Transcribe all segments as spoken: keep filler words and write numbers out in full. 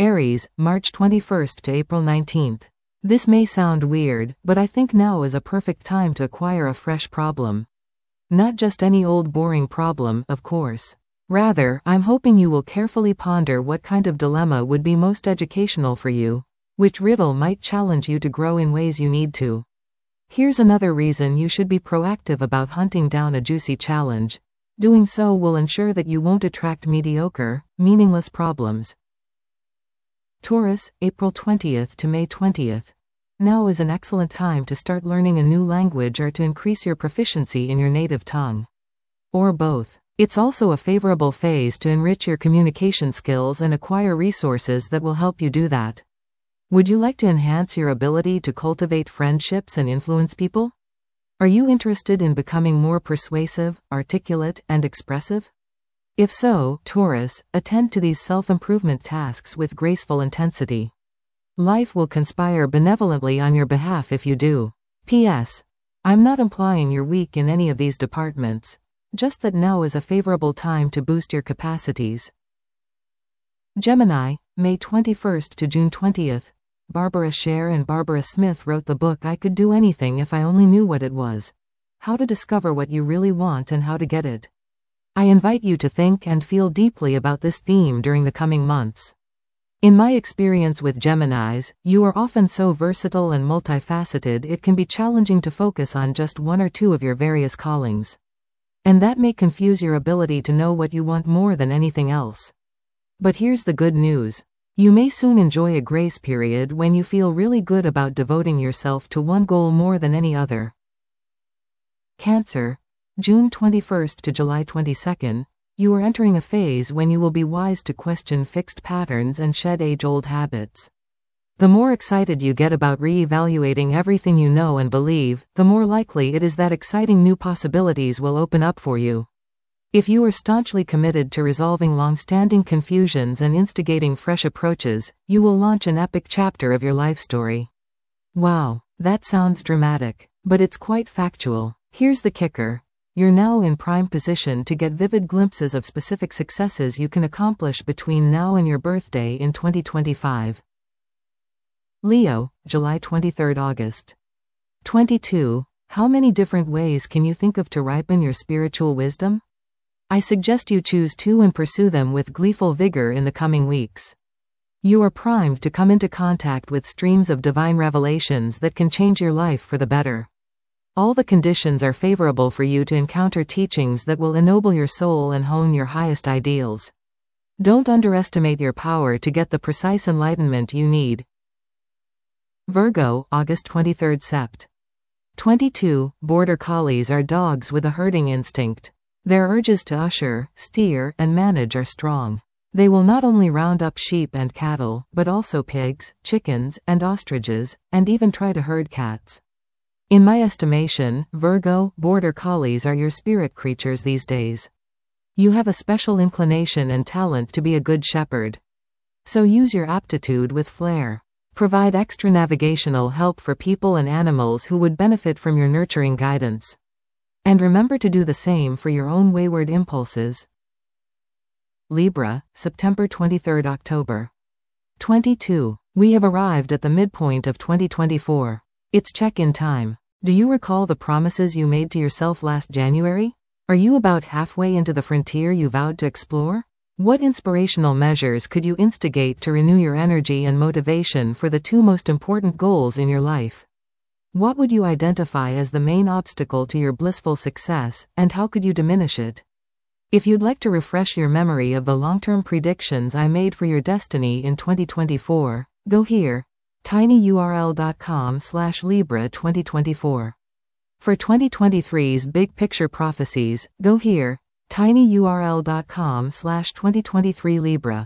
Aries, March twenty-first to April nineteenth. This may sound weird, but I think now is a perfect time to acquire a fresh problem. Not just any old boring problem, of course. Rather, I'm hoping you will carefully ponder what kind of dilemma would be most educational for you, which riddle might challenge you to grow in ways you need to. Here's another reason you should be proactive about hunting down a juicy challenge. Doing so will ensure that you won't attract mediocre, meaningless problems. Taurus, April twentieth to May twentieth. Now is an excellent time to start learning a new language or to increase your proficiency in your native tongue. Or both. It's also a favorable phase to enrich your communication skills and acquire resources that will help you do that. Would you like to enhance your ability to cultivate friendships and influence people? Are you interested in becoming more persuasive, articulate, and expressive? If so, Taurus, attend to these self-improvement tasks with graceful intensity. Life will conspire benevolently on your behalf if you do. P S. I'm not implying you're weak in any of these departments. Just that now is a favorable time to boost your capacities. Gemini, May twenty-first to June twentieth. Barbara Sher and Barbara Smith wrote the book I Could Do Anything If I Only Knew What It Was. How to discover what you really want and how to get it. I invite you to think and feel deeply about this theme during the coming months. In my experience with Geminis, you are often so versatile and multifaceted it can be challenging to focus on just one or two of your various callings. And that may confuse your ability to know what you want more than anything else. But here's the good news. You may soon enjoy a grace period when you feel really good about devoting yourself to one goal more than any other. Cancer, June twenty-first to July twenty-second. You are entering a phase when you will be wise to question fixed patterns and shed age-old habits. The more excited you get about re-evaluating everything you know and believe, the more likely it is that exciting new possibilities will open up for you. If you are staunchly committed to resolving long-standing confusions and instigating fresh approaches, you will launch an epic chapter of your life story. Wow, that sounds dramatic, but it's quite factual. Here's the kicker. You're now in prime position to get vivid glimpses of specific successes you can accomplish between now and your birthday in twenty twenty-five. Leo, July twenty-third to August twenty-second. How many different ways can you think of to ripen your spiritual wisdom? I suggest you choose two and pursue them with gleeful vigor in the coming weeks. You are primed to come into contact with streams of divine revelations that can change your life for the better. All the conditions are favorable for you to encounter teachings that will ennoble your soul and hone your highest ideals. Don't underestimate your power to get the precise enlightenment you need. Virgo, August twenty-third to September twenty-second. Border collies are dogs with a herding instinct. Their urges to usher, steer, and manage are strong. They will not only round up sheep and cattle, but also pigs, chickens, and ostriches, and even try to herd cats. In my estimation, Virgo, border collies are your spirit creatures these days. You have a special inclination and talent to be a good shepherd. So use your aptitude with flair. Provide extra navigational help for people and animals who would benefit from your nurturing guidance. And remember to do the same for your own wayward impulses. Libra, September twenty-third to October twenty-second. We have arrived at the midpoint of twenty twenty-four. It's check-in time. Do you recall the promises you made to yourself last January? Are you about halfway into the frontier you vowed to explore? What inspirational measures could you instigate to renew your energy and motivation for the two most important goals in your life? What would you identify as the main obstacle to your blissful success, and how could you diminish it? If you'd like to refresh your memory of the long-term predictions I made for your destiny in twenty twenty-four, go here. tinyurl.com slash Libra 2024. For twenty twenty-three's big picture prophecies, go here. tinyurl.com slash 2023 Libra.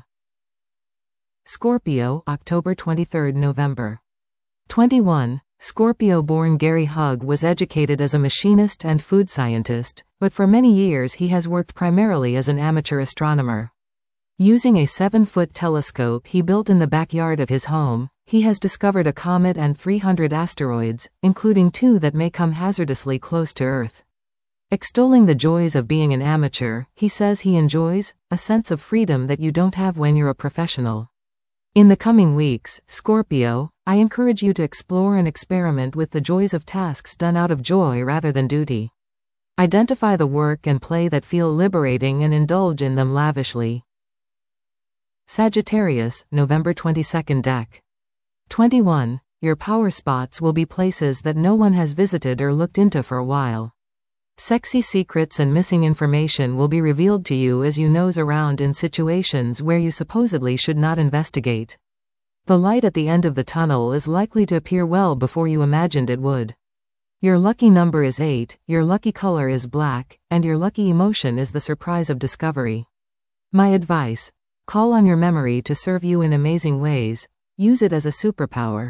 Scorpio, October twenty-third to November twenty-first. Scorpio-born Gary Hug was educated as a machinist and food scientist, but for many years he has worked primarily as an amateur astronomer. Using a seven-foot telescope he built in the backyard of his home, he has discovered a comet and three hundred asteroids, including two that may come hazardously close to Earth. Extolling the joys of being an amateur, he says he enjoys a sense of freedom that you don't have when you're a professional. In the coming weeks, Scorpio, I encourage you to explore and experiment with the joys of tasks done out of joy rather than duty. Identify the work and play that feel liberating and indulge in them lavishly. Sagittarius, November twenty-second deck. twenty-one. Your power spots will be places that no one has visited or looked into for a while. Sexy secrets and missing information will be revealed to you as you nose around in situations where you supposedly should not investigate. The light at the end of the tunnel is likely to appear well before you imagined it would. Your lucky number is eight, your lucky color is black, and your lucky emotion is the surprise of discovery. My advice: call on your memory to serve you in amazing ways. Use it as a superpower.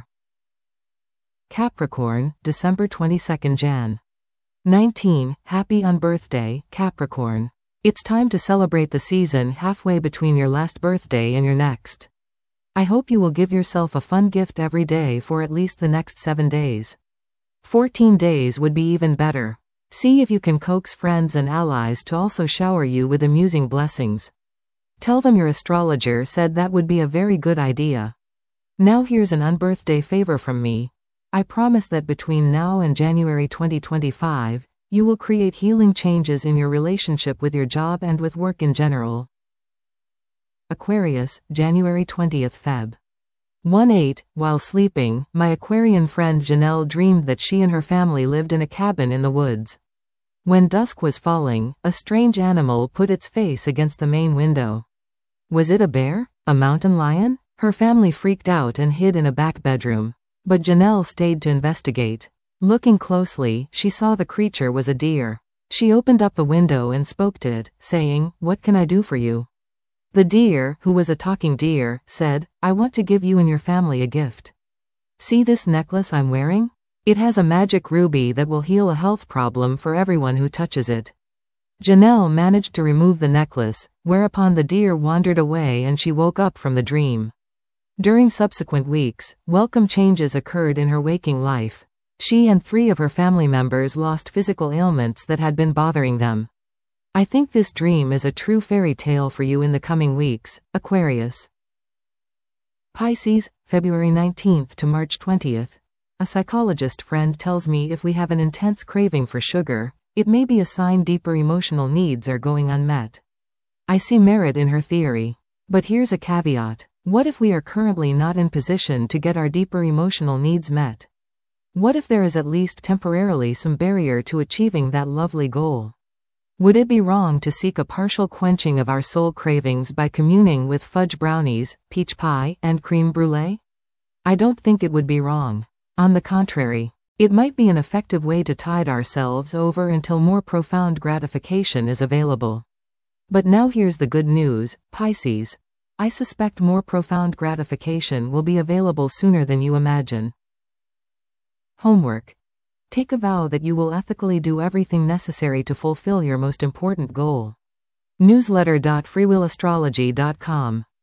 Capricorn, December twenty-second Jan. nineteen. Happy unbirthday, Capricorn. It's time to celebrate the season halfway between your last birthday and your next. I hope you will give yourself a fun gift every day for at least the next seven days. fourteen days would be even better. See if you can coax friends and allies to also shower you with amusing blessings. Tell them your astrologer said that would be a very good idea. Now here's an unbirthday favor from me. I promise that between now and January twenty twenty-five, you will create healing changes in your relationship with your job and with work in general. Aquarius, January twentieth February. one eight. While sleeping, my Aquarian friend Janelle dreamed that she and her family lived in a cabin in the woods. When dusk was falling, a strange animal put its face against the main window. Was it a bear? A mountain lion? Her family freaked out and hid in a back bedroom. But Janelle stayed to investigate. Looking closely, she saw the creature was a deer. She opened up the window and spoke to it, saying, "What can I do for you?" The deer, who was a talking deer, said, "I want to give you and your family a gift. See this necklace I'm wearing? It has a magic ruby that will heal a health problem for everyone who touches it." Janelle managed to remove the necklace, whereupon the deer wandered away and she woke up from the dream. During subsequent weeks, welcome changes occurred in her waking life. She and three of her family members lost physical ailments that had been bothering them. I think this dream is a true fairy tale for you in the coming weeks, Aquarius. Pisces, February nineteenth to March twentieth. A psychologist friend tells me if we have an intense craving for sugar, it may be a sign deeper emotional needs are going unmet. I see merit in her theory. But here's a caveat. What if we are currently not in position to get our deeper emotional needs met? What if there is at least temporarily some barrier to achieving that lovely goal? Would it be wrong to seek a partial quenching of our soul cravings by communing with fudge brownies, peach pie, and crème brûlée? I don't think it would be wrong. On the contrary, it might be an effective way to tide ourselves over until more profound gratification is available. But now here's the good news, Pisces. I suspect more profound gratification will be available sooner than you imagine. Homework. Take a vow that you will ethically do everything necessary to fulfill your most important goal. newsletter dot freewheelastrology dot com